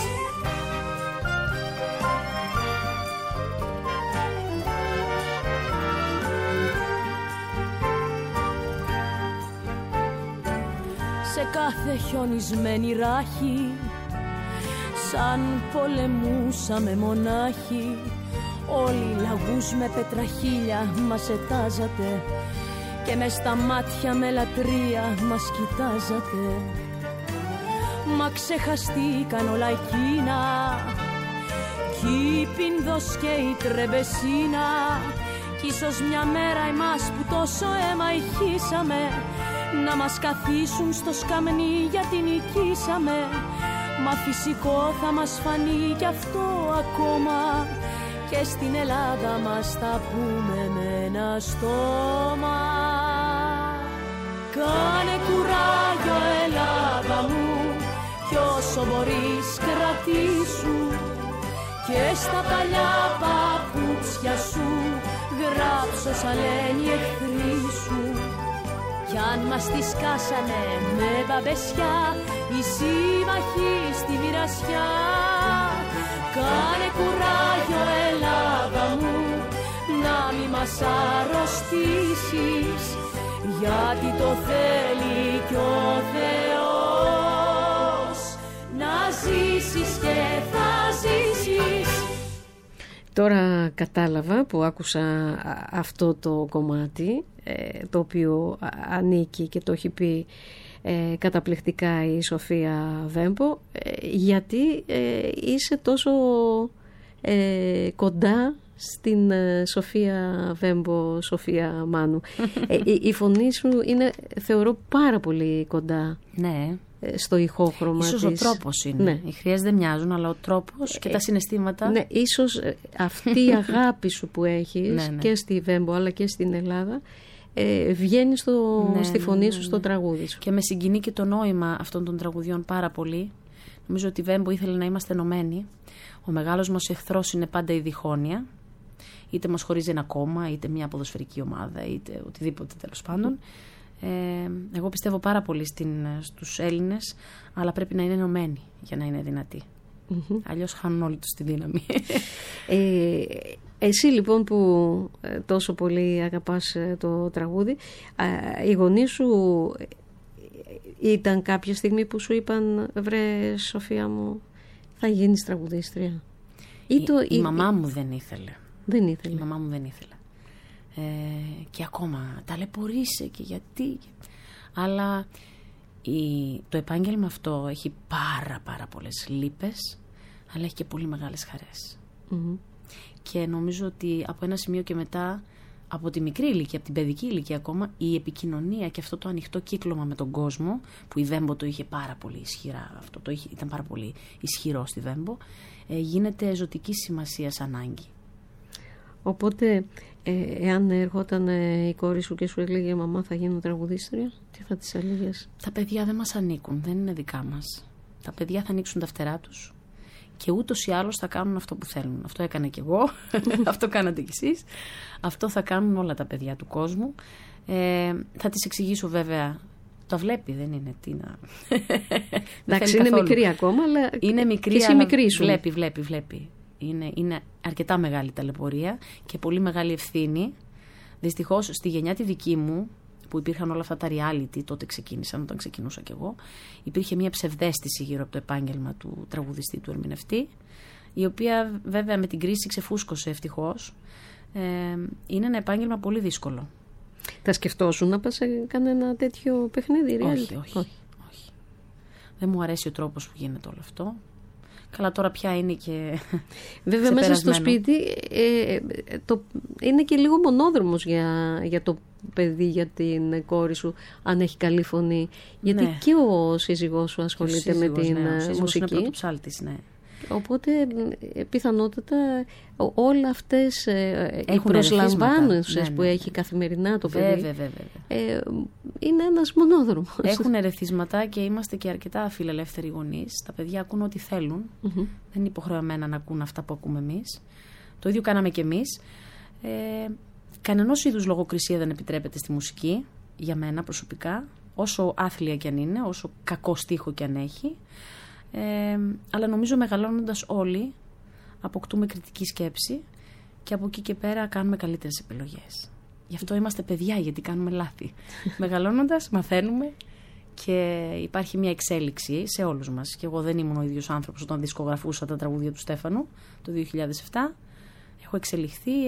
Σε κάθε χιονισμένη ράχη σαν πολεμούσαμε μονάχοι, όλοι λαγούς με πετραχίλια μας ετάζατε και μες στα μάτια με λατρεία μας κοιτάζατε. Μα ξεχαστήκαν όλα εκείνα κι η Πίνδος και η Τρεμπεσίνα κι ίσως μια μέρα εμάς που τόσο αίμα ηχήσαμε να μας καθίσουν στο σκαμνί γιατί νικήσαμε. Μα φυσικό θα μας φανεί κι αυτό ακόμα και στην Ελλάδα μας θα πούμε με ένα στόμα. Κάνε κουράγιο Ελλάδα μου κι όσο μπορείς κρατήσου και στα παλιά παπούτσια σου γράψω όσα λένε οι εχθροί σου. Κι αν μας τη σκάσανε με μπαμπεσιά οι σύμμαχοι στη μοιρασιά, κάνε κουράγιο Ελλάδα μου να μη μας αρρωστήσεις, γιατί το θέλει κι ο Θεός να ζήσεις και θα ζήσεις. Τώρα κατάλαβα που άκουσα αυτό το κομμάτι, το οποίο ανήκει και το έχει πει καταπληκτικά η Σοφία Βέμπο, γιατί είσαι τόσο κοντά στην Σοφία Βέμπο, Σοφία Μάνου. Η φωνή σου είναι, θεωρώ, πάρα πολύ κοντά. Ναι. Στο ηχόχρωμα ίσως της. Ο τρόπος είναι. Ναι. Οι χρειές δεν μοιάζουν, αλλά ο τρόπος και τα συναισθήματα. Ναι, ίσως αυτή η αγάπη σου που έχεις και στη Βέμπο αλλά και στην Ελλάδα βγαίνει στη φωνή σου, στο τραγούδι σου. Και με συγκινεί και το νόημα αυτών των τραγουδιών πάρα πολύ. Νομίζω ότι η Βέμπο ήθελε να είμαστε ενωμένοι. Ο μεγάλος μας εχθρός είναι πάντα η διχόνοια. Είτε μας χωρίζει ένα κόμμα, είτε μια ποδοσφαιρική ομάδα, είτε οτιδήποτε τέλος πάντων. Εγώ πιστεύω πάρα πολύ στους Έλληνες, αλλά πρέπει να είναι ενωμένοι για να είναι δυνατοί. Αλλιώς χάνουν όλοι τους τη δύναμη. Εσύ λοιπόν που τόσο πολύ αγαπάς το τραγούδι, οι γονείς σου ήταν κάποια στιγμή που σου είπαν βρε Σοφία μου θα γίνεις τραγουδίστρια? Η μαμά μου δεν ήθελε. Η μαμά μου δεν ήθελε. Και ακόμα ταλαιπωρείσαι και γιατί. Αλλά το επάγγελμα αυτό έχει πάρα πολλές λύπες, αλλά έχει και πολύ μεγάλες χαρές. Και νομίζω ότι από ένα σημείο και μετά, από τη μικρή ηλικία, από την παιδική ηλικία ακόμα, η επικοινωνία και αυτό το ανοιχτό κύκλωμα με τον κόσμο, που η Βέμπο το είχε πάρα πολύ ισχυρά, ήταν πάρα πολύ ισχυρό στη Βέμπο, γίνεται ζωτική σημασίας ανάγκη. Οπότε, εάν ερχόταν η κόρη σου και σου έλεγε μαμά θα γίνω τραγουδίστρια, τι θα της έλεγες? Τα παιδιά δεν μας ανήκουν, δεν είναι δικά μας. Τα παιδιά θα ανοίξουν τα φτερά τους και ούτως ή άλλως θα κάνουν αυτό που θέλουν. Αυτό έκανα κι εγώ, αυτό κάνατε κι εσείς. Αυτό θα κάνουν όλα τα παιδιά του κόσμου. Θα της εξηγήσω βέβαια, το βλέπει, δεν είναι τι να... Εντάξει, είναι μικρή ακόμα, αλλά είναι μικρή, και εσύ μικρή σου. Βλέπει. Είναι αρκετά μεγάλη ταλαιπωρία και πολύ μεγάλη ευθύνη. Δυστυχώς στη γενιά τη δική μου, που υπήρχαν όλα αυτά τα reality, τότε ξεκίνησαν, όταν ξεκινούσα κι εγώ, υπήρχε μια ψευδαίσθηση γύρω από το επάγγελμα του τραγουδιστή, του ερμηνευτή, η οποία βέβαια με την κρίση ξεφούσκωσε ευτυχώς. Είναι ένα επάγγελμα πολύ δύσκολο. Θα σκεφτόσουν να πας σε κανένα τέτοιο παιχνίδι? Όχι. Δεν μου αρέσει ο τρόπος που γίνεται όλο αυτό. Καλά, τώρα πια είναι και βέβαια μέσα στο σπίτι είναι και λίγο μονόδρομος για το παιδί, για την κόρη σου, αν έχει καλή φωνή. Γιατί και ο σύζυγός σου ασχολείται με την μουσική. Είναι πρωτοψάλτης, ναι. Οπότε πιθανότατα όλα αυτές οι προσλαμβάνωσες που έχει καθημερινά το παιδί, βέβαια. είναι ένας μονόδρομος. Έχουν ερεθίσματα και είμαστε και αρκετά φιλελεύθεροι γονείς. Τα παιδιά ακούν ό,τι θέλουν. Δεν είναι υποχρεωμένα να ακούν αυτά που ακούμε εμείς. Το ίδιο κάναμε και εμείς. Κανενός είδους λογοκρισία δεν επιτρέπεται στη μουσική, για μένα προσωπικά, όσο άθλια κι αν είναι, όσο κακό στίχο κι αν έχει. Αλλά νομίζω μεγαλώνοντας όλοι αποκτούμε κριτική σκέψη και από εκεί και πέρα κάνουμε καλύτερες επιλογές. Γι' αυτό είμαστε παιδιά, γιατί κάνουμε λάθη. Μεγαλώνοντας μαθαίνουμε και υπάρχει μια εξέλιξη σε όλους μας. Και εγώ δεν ήμουν ο ίδιος άνθρωπος όταν δισκογραφούσα τα τραγούδια του Στέφανου το 2007. Έχω εξελιχθεί,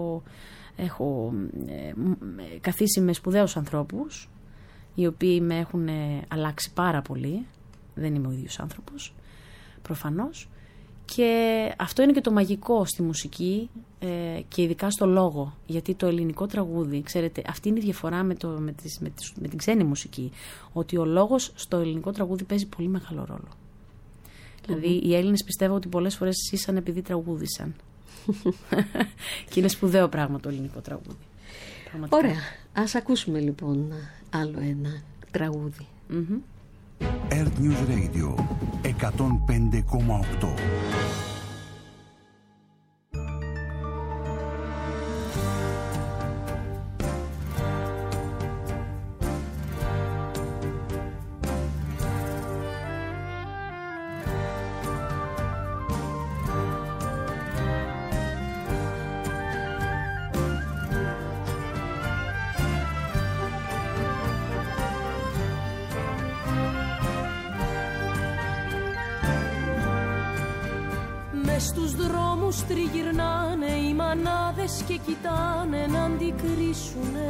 έχω καθίσει με σπουδαίους ανθρώπους οι οποίοι με έχουν αλλάξει πάρα πολύ. Δεν είμαι ο ίδιος άνθρωπος, προφανώς. Και αυτό είναι και το μαγικό στη μουσική και ειδικά στο λόγο. Γιατί το ελληνικό τραγούδι, ξέρετε, αυτή είναι η διαφορά με την ξένη μουσική. Ότι ο λόγος στο ελληνικό τραγούδι παίζει πολύ μεγάλο ρόλο. Δηλαδή οι Έλληνες πιστεύω ότι πολλές φορές ζήσαν επειδή τραγούδισαν. Και είναι σπουδαίο πράγμα το ελληνικό τραγούδι. Πραγματικά. Ωραία. Ας ακούσουμε λοιπόν άλλο ένα τραγούδι. Earth News Radio 105,8. Μες στους δρόμους τριγυρνάνε οι μανάδες και κοιτάνε να αντικρίσουνε.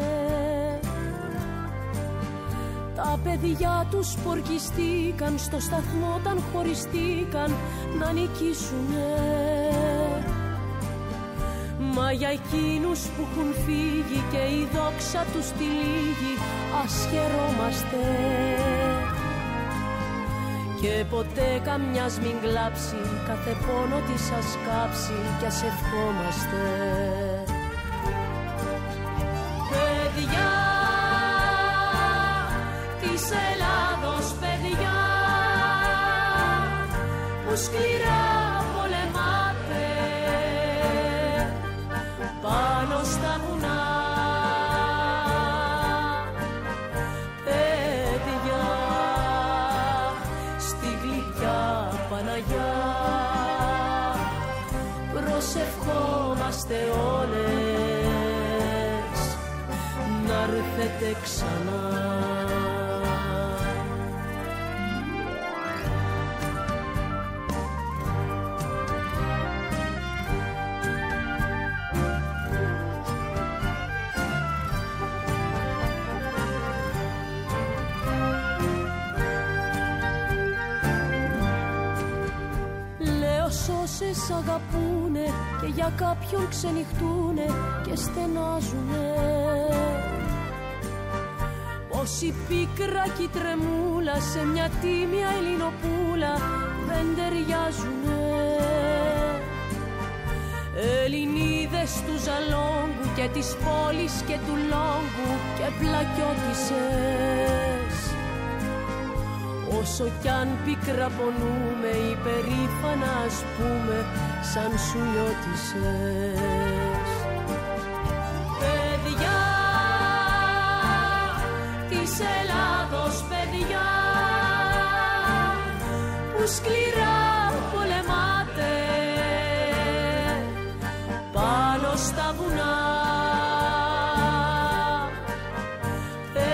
Τα παιδιά τους πορκιστήκαν στο σταθμό όταν χωριστήκαν να νικήσουνε. Μα για εκείνους που έχουν φύγει και η δόξα τους τυλίγει, ας χαιρόμαστε. Και ποτέ καμιάς μην κλάψει, κάθε πόνο της ας κάψει κι ας ευχόμαστε. Παιδιά της Ελλάδος, παιδιά που σκληρά πολεμάτε πάνω στα βουνά. Προσευχόμαστε όλες να έρθετε ξανά. Όσες αγαπούνε και για κάποιον ξενυχτούνε και στενάζουνε. Πόση πίκρα κι τρεμούλα σε μια τίμια Ελληνοπούλα δεν ταιριάζουνε. Ελληνίδες του Ζαλόγκου και της πόλης και του Λόγκου και πλακιώτισσες. Όσο κι αν πίκρα πονούμε, υπερήφανα ας πούμε, σαν σουλιώτισσες. Παιδιά της Ελλάδος, παιδιά που σκληρά πολεμάτε πάνω στα βουνά.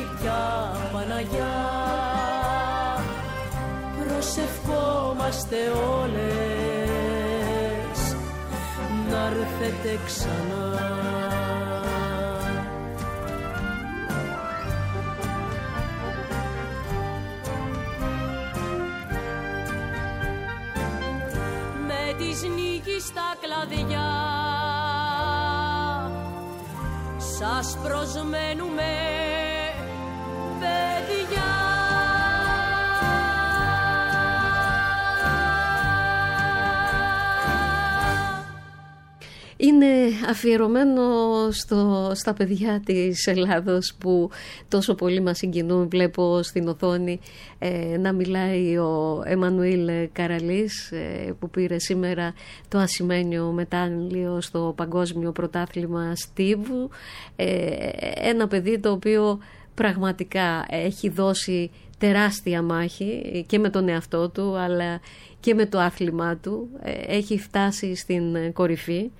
γλυκιά Παναγιά, προσευχόμαστε όλες να έρθετε ξανά. Με τις νίκης στα κλαδιά σας προσμένουμε, παιδιά. Είναι αφιερωμένο στα παιδιά της Ελλάδος που τόσο πολύ μας συγκινούν. Βλέπω στην οθόνη να μιλάει ο Εμμανουήλ Καραλής που πήρε σήμερα το ασημένιο μετάλλιο στο Παγκόσμιο Πρωτάθλημα Στίβου. Ένα παιδί το οποίο πραγματικά έχει δώσει τεράστια μάχη και με τον εαυτό του αλλά και με το άθλημά του. Έχει φτάσει στην κορυφή.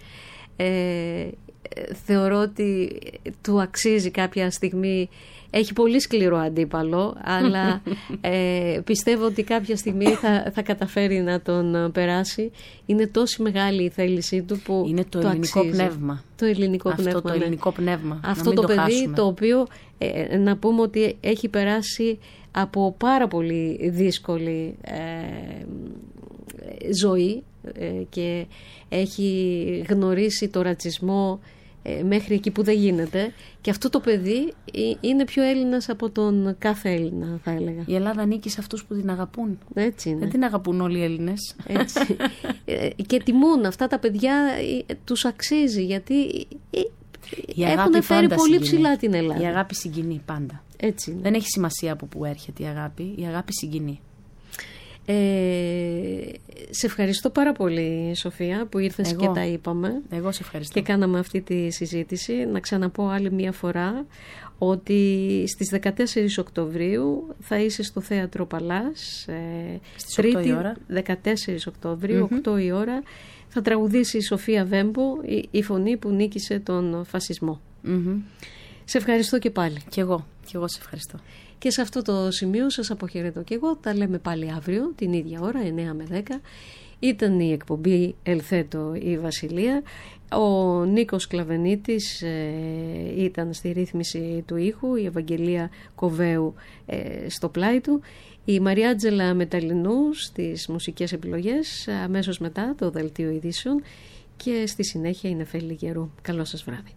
Θεωρώ ότι του αξίζει κάποια στιγμή. Έχει πολύ σκληρό αντίπαλο, αλλά πιστεύω ότι κάποια στιγμή θα καταφέρει να τον περάσει. Είναι τόσο μεγάλη η θέλησή του που είναι το ελληνικό αξίζει. Πνεύμα. Το ελληνικό πνεύμα. Το ελληνικό πνεύμα. Αυτό το παιδί χάσουμε. Το οποίο να πούμε ότι έχει περάσει από πάρα πολύ δύσκολη ζωή και έχει γνωρίσει το ρατσισμό μέχρι εκεί που δεν γίνεται, και αυτό το παιδί είναι πιο Έλληνας από τον κάθε Έλληνα, θα έλεγα. Η Ελλάδα ανήκει σε αυτούς που την αγαπούν. Έτσι είναι. Δεν την αγαπούν όλοι οι Έλληνες. Έτσι. Και τιμούν αυτά τα παιδιά, τους αξίζει, γιατί έχουν φέρει πολύ ψηλά την Ελλάδα. Η αγάπη συγκινεί πάντα. Έτσι είναι. Δεν έχει σημασία από πού έρχεται η αγάπη συγκινεί. Σε ευχαριστώ πάρα πολύ, Σοφία, που ήρθες και τα είπαμε. Εγώ σε ευχαριστώ. Και κάναμε αυτή τη συζήτηση. Να ξαναπώ άλλη μία φορά ότι στις 14 Οκτωβρίου θα είσαι στο Θέατρο Παλάς. Στις Τρίτη, 8 η ώρα. 14 Οκτωβρίου, 8 η ώρα. Θα τραγουδήσει η Σοφία Βέμπο, η φωνή που νίκησε τον φασισμό. Σε ευχαριστώ και πάλι. Και εγώ σε ευχαριστώ. Και σε αυτό το σημείο σας αποχαιρετώ και εγώ. Τα λέμε πάλι αύριο την ίδια ώρα, 9 με 10. Ήταν η εκπομπή Ελθέτω η Βασιλεία. Ο Νίκος Κλαβενίτης ήταν στη ρύθμιση του ήχου, η Ευαγγελία Κοβέου στο πλάι του, η Μαριάτζελα Μεταλλινού στις μουσικές επιλογές, αμέσως μετά το Δελτίο Ειδήσεων, και στη συνέχεια η Νεφέλη Γερού. Καλό σας βράδυ.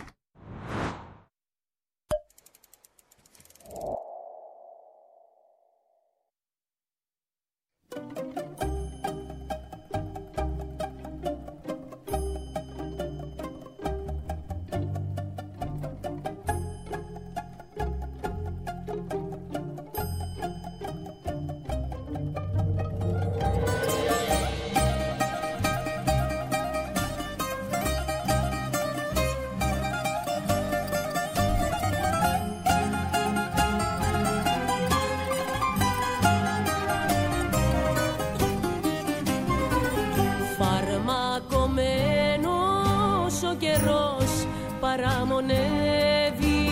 Παραμονεύει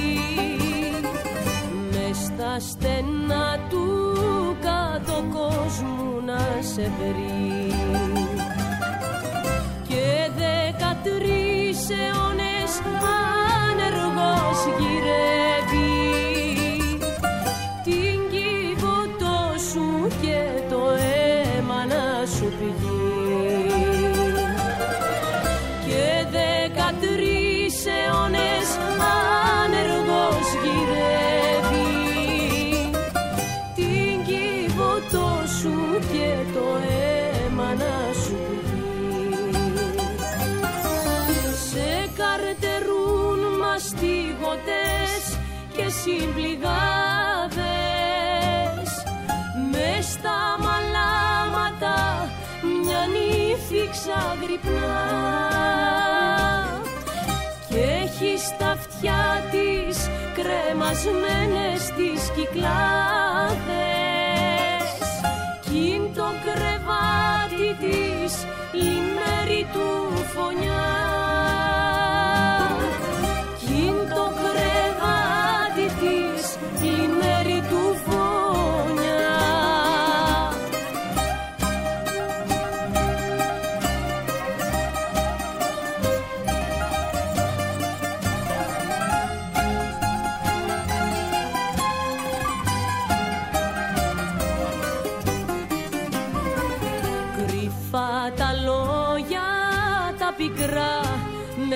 μες στα στενά του κάτω κόσμου να σε βρει, και 13 αιώνες άνεργος γυρεύει την κύβωτό σου και το αίμα να σου πηγεί, και 13 αιώνες άνεργος γυρεύει την κύβωτό σου και το αίμα να σου πηγεί. Σε καρτερούν μαστίγωτες και συμπληγάδες, μες στα μαλάματα μια νύφη ξαγρυπνά, και έχει στα αυτιά της κρεμασμένες τις κυκλάδες, κι είναι το κρεβάτι της λιμέρι του φωνιά, κι είναι το κρεβάτι της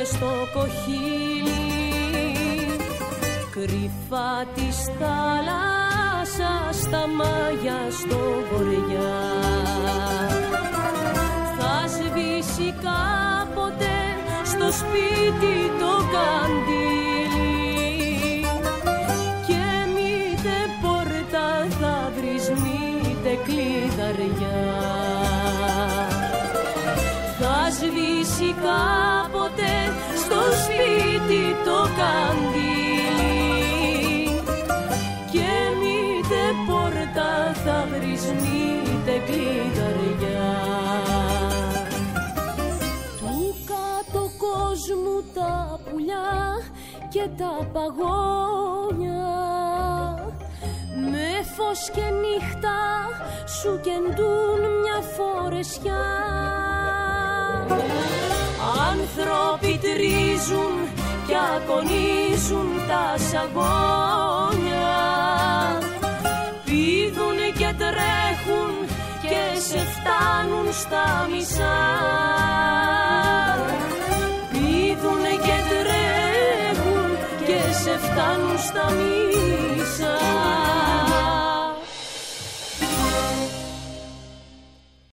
στο κοχύλι, κρυφά της θάλασσας στα μάγια στο βορειά. Θα σβήσει κάποτε στο σπίτι το καντήλι και μήτε πόρτα θα βρεις, μήτε κλειδαριά. Θα σβήσει κάποτε στο σπίτι το καντήλι και μήτε πόρτα θα βρεις, μήτε κλειδαριά. Του κάτω κόσμου τα πουλιά και τα παγόνια με φως και νύχτα σου κεντούν μια φορεσιά. Άνθρωποι τρίζουν κι ακονίζουν τα σαγόνια, πήδουν και τρέχουν και σε φτάνουν στα μισά. Πήδουν και τρέχουν και σε φτάνουν στα μισά.